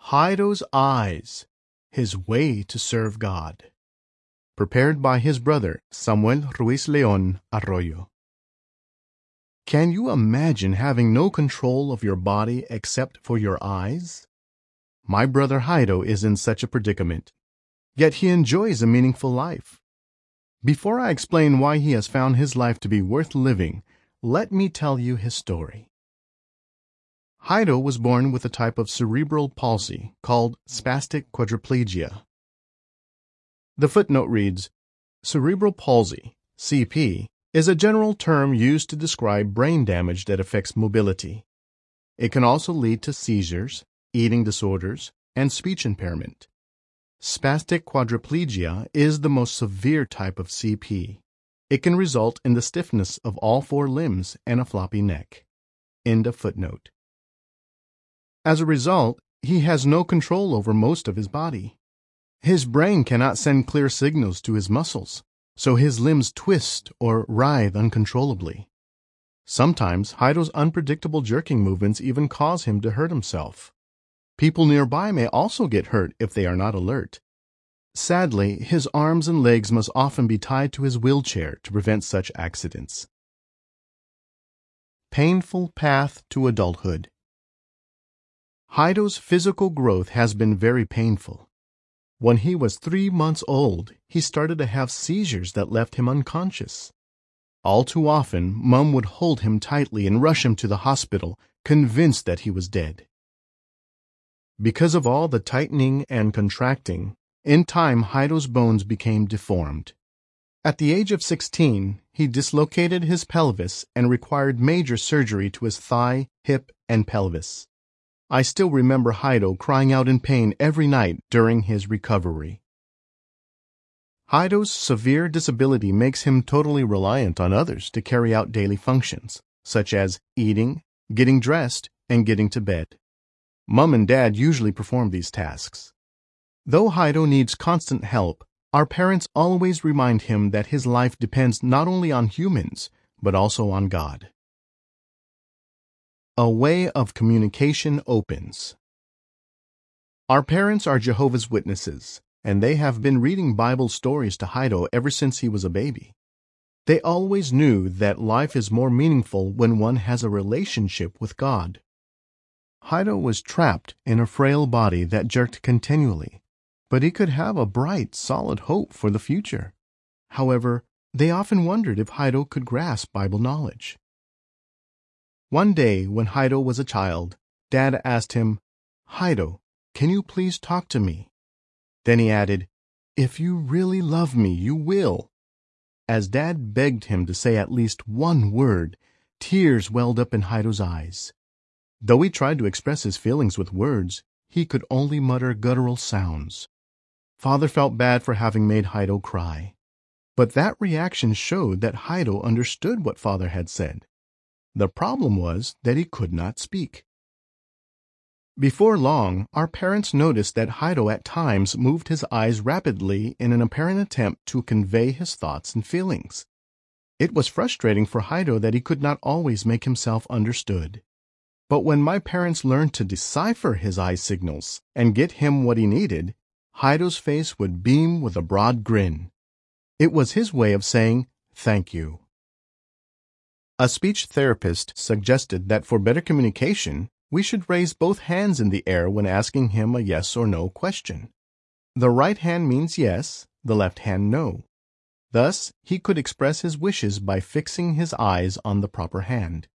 Heido's Eyes, His Way to Serve God. Prepared by his brother, Samuel Ruiz León Arroyo. Can you imagine having no control of your body except for your eyes? My brother Heido is in such a predicament, yet he enjoys a meaningful life. Before I explain why he has found his life to be worth living, let me tell you his story. Heido was born with a type of cerebral palsy called spastic quadriplegia. The footnote reads, cerebral palsy, CP, is a general term used to describe brain damage that affects mobility. It can also lead to seizures, eating disorders, and speech impairment. Spastic quadriplegia is the most severe type of CP. It can result in the stiffness of all four limbs and a floppy neck. End of footnote. As a result, he has no control over most of his body. His brain cannot send clear signals to his muscles, so his limbs twist or writhe uncontrollably. Sometimes Heido's unpredictable jerking movements even cause him to hurt himself. People nearby may also get hurt if they are not alert. Sadly, his arms and legs must often be tied to his wheelchair to prevent such accidents. Painful path to adulthood. Heido's physical growth has been very painful. When he was 3 months old, he started to have seizures that left him unconscious. All too often, Mom would hold him tightly and rush him to the hospital, convinced that he was dead. Because of all the tightening and contracting, in time Heido's bones became deformed. At the age of 16, he dislocated his pelvis and required major surgery to his thigh, hip, and pelvis. I still remember Heido crying out in pain every night during his recovery. Heido's severe disability makes him totally reliant on others to carry out daily functions, such as eating, getting dressed, and getting to bed. Mom and Dad usually perform these tasks. Though Heido needs constant help, our parents always remind him that his life depends not only on humans, but also on God. A way of communication opens. Our parents are Jehovah's Witnesses, and they have been reading Bible stories to Heido ever since he was a baby. They always knew that life is more meaningful when one has a relationship with God. Heido was trapped in a frail body that jerked continually, but he could have a bright, solid hope for the future. However, they often wondered if Heido could grasp Bible knowledge. One day, when Heido was a child, Dad asked him, "Heido, can you please talk to me?" Then he added, "If you really love me, you will." As Dad begged him to say at least one word, tears welled up in Heido's eyes. Though he tried to express his feelings with words, he could only mutter guttural sounds. Father felt bad for having made Heido cry. But that reaction showed that Heido understood what Father had said. The problem was that he could not speak. Before long, our parents noticed that Heido at times moved his eyes rapidly in an apparent attempt to convey his thoughts and feelings. It was frustrating for Heido that he could not always make himself understood. But when my parents learned to decipher his eye signals and get him what he needed, Heido's face would beam with a broad grin. It was his way of saying, "Thank you." A speech therapist suggested that for better communication, we should raise both hands in the air when asking him a yes or no question. The right hand means yes, the left hand no. Thus, he could express his wishes by fixing his eyes on the proper hand.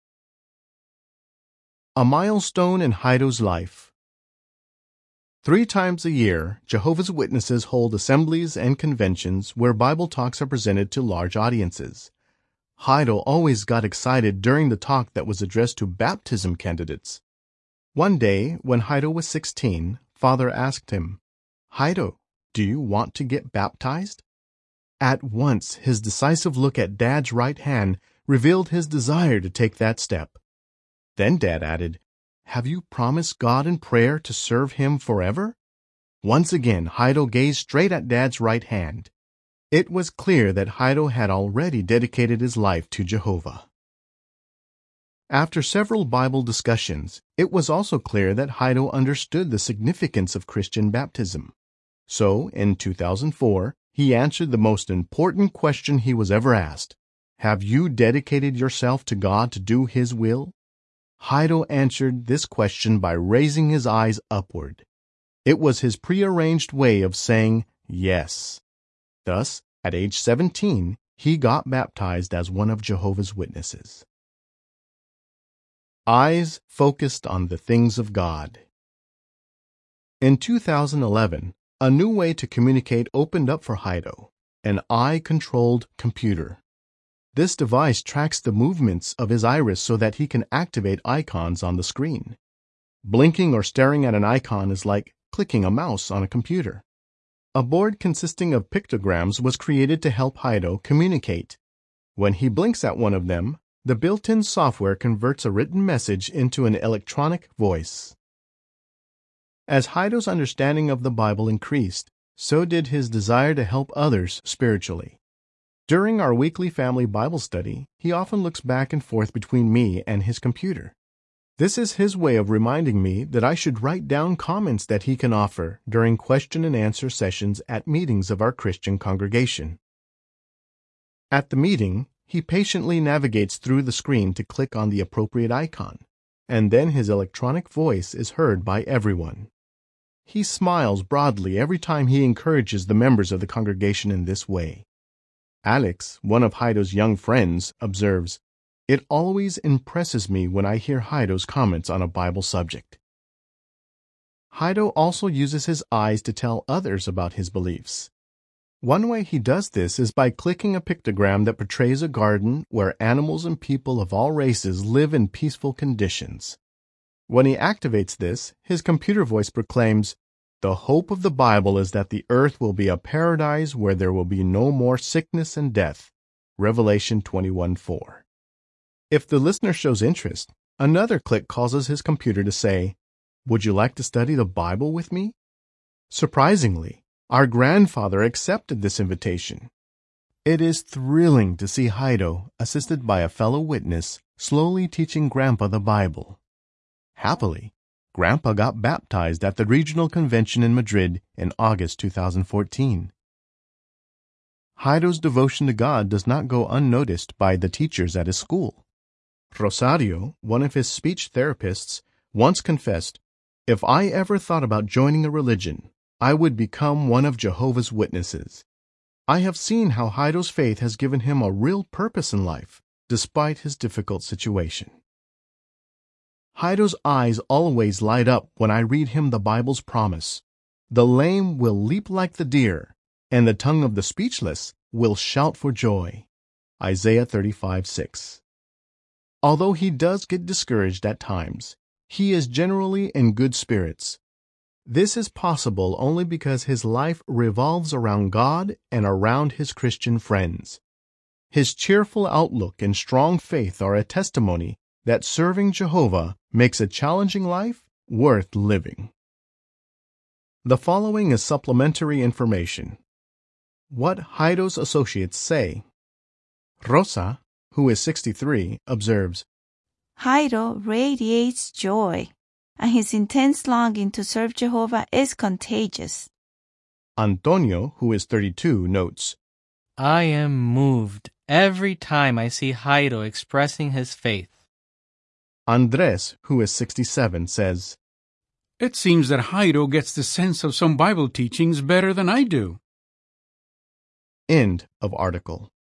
A milestone in Heido's life. 3 times a year, Jehovah's Witnesses hold assemblies and conventions where Bible talks are presented to large audiences. Heido always got excited during the talk that was addressed to baptism candidates. One day, when Heido was 16, Father asked him, "Heido, do you want to get baptized?" At once, his decisive look at Dad's right hand revealed his desire to take that step. Then Dad added, "Have you promised God in prayer to serve Him forever?" Once again, Heido gazed straight at Dad's right hand. It was clear that Heido had already dedicated his life to Jehovah. After several Bible discussions, it was also clear that Heido understood the significance of Christian baptism. So, in 2004, he answered the most important question he was ever asked. Have you dedicated yourself to God to do His will? Heido answered this question by raising his eyes upward. It was his prearranged way of saying yes. Thus, at age 17, he got baptized as one of Jehovah's Witnesses. Eyes focused on the things of God. In 2011, a new way to communicate opened up for Heido, an eye-controlled computer. This device tracks the movements of his iris so that he can activate icons on the screen. Blinking or staring at an icon is like clicking a mouse on a computer. A board consisting of pictograms was created to help Heido communicate. When he blinks at one of them, the built-in software converts a written message into an electronic voice. As Heido's understanding of the Bible increased, so did his desire to help others spiritually. During our weekly family Bible study, he often looks back and forth between me and his computer. This is his way of reminding me that I should write down comments that he can offer during question and answer sessions at meetings of our Christian congregation. At the meeting, he patiently navigates through the screen to click on the appropriate icon, and then his electronic voice is heard by everyone. He smiles broadly every time he encourages the members of the congregation in this way. Alex, one of Heido's young friends, observes, "It always impresses me when I hear Heido's comments on a Bible subject." Heido also uses his eyes to tell others about his beliefs. One way he does this is by clicking a pictogram that portrays a garden where animals and people of all races live in peaceful conditions. When he activates this, his computer voice proclaims, "The hope of the Bible is that the earth will be a paradise where there will be no more sickness and death." Revelation 21:4. If the listener shows interest, another click causes his computer to say, "Would you like to study the Bible with me?" Surprisingly, our grandfather accepted this invitation. It is thrilling to see Heido, assisted by a fellow witness, slowly teaching Grandpa the Bible. Happily, Grandpa got baptized at the regional convention in Madrid in August 2014. Heido's devotion to God does not go unnoticed by the teachers at his school. Rosario, one of his speech therapists, once confessed, "If I ever thought about joining a religion, I would become one of Jehovah's Witnesses. I have seen how Heido's faith has given him a real purpose in life, despite his difficult situation." Heido's eyes always light up when I read him the Bible's promise. The lame will leap like the deer, and the tongue of the speechless will shout for joy. Isaiah 35:6. Although he does get discouraged at times, he is generally in good spirits. This is possible only because his life revolves around God and around his Christian friends. His cheerful outlook and strong faith are a testimony that serving Jehovah makes a challenging life worth living. The following is supplementary information. What Heido's associates say. Rosa, who is 63, observes, Heido radiates joy, and his intense longing to serve Jehovah is contagious. Antonio, who is 32, notes, I am moved every time I see Heido expressing his faith. Andres, who is 67, says, It seems that Heido gets the sense of some Bible teachings better than I do. End of article.